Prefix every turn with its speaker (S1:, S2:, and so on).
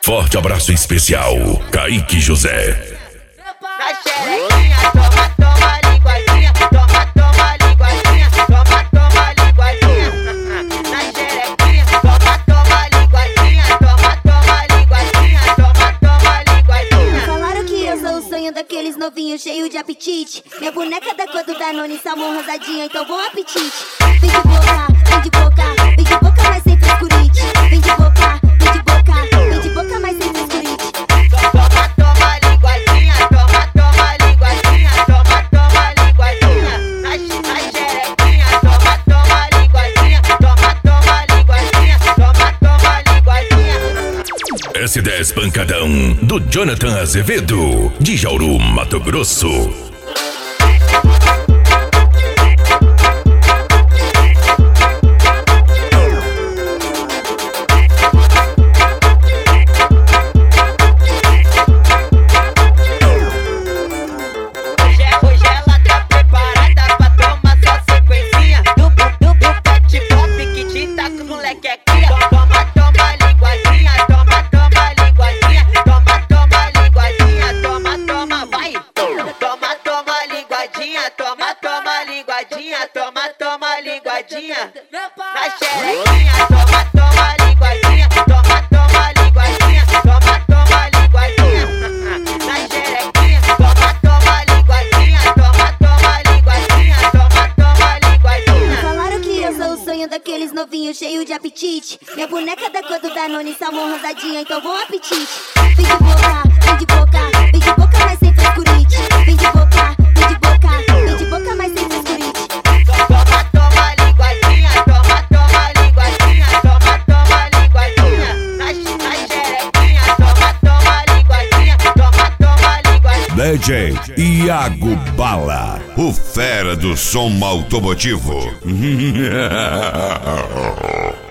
S1: Forte abraço especial, Kaique José.
S2: Na xerequinha, toma, toma, linguadinha. Toma, toma, linguadinha. Toma, toma, linguadinha. Na xerequinha, toma, toma, linguadinha. Toma, toma, linguadinha. Toma, toma, linguadinha.
S3: Falaram que eu sou o sonho daqueles novinhos cheios de apetite. Minha boneca da cor do Danone, salmão rosadinha, então bom apetite. Vem de boca, vem de boca, vem de boca, mas sem frescurite. Vem de boca, vem de boca, vem de boca, mas sem frescurite.
S2: Toma, toma, linguadinha. Toma, toma, linguadinha. Toma, toma, linguadinha. Na xerequinha, toma, toma, linguadinha. Toma, toma, linguadinha. Toma, toma, linguadinha.
S1: S10 Pancadão, do Jonathan Azevedo, de Jauru, Mato Grosso.
S2: Hoje ela tá preparada pra tomar sua sequencinha do pet pop que te tá com moleque é cria. Toma, toma, linguadinha. Toma, toma, linguadinha. Toma, toma, linguadinha. Toma, toma, vai. Toma, toma, linguadinha. Toma, toma, linguadinha. Toma, toma, linguadinha. Na xerequinha, toma, toma, linguadinha. Toma, toma, linguadinha. Toma, toma, linguadinha. Na xerequinha, toma, toma, linguadinha. Toma, toma, linguadinha. Toma, toma, linguadinha.
S3: Falaram que eu sou o sonho daqueles novinhos cheios de apetite. Minha boneca da cor do Danone, salmão rosadinha, então bom apetite. Vem de boca, vem de boca, vem de boca, mas sem frescurite. Vem de boca, vem de boca, vem de boca, mas sem frescurite.
S2: Toma, toma, linguadinha. Toma, toma, linguadinha. Toma, toma, linguadinha. Na xerequinha, toma, toma, linguadinha. Toma, toma, linguadinha.
S4: DJ Iago Bala, o fera do som automotivo.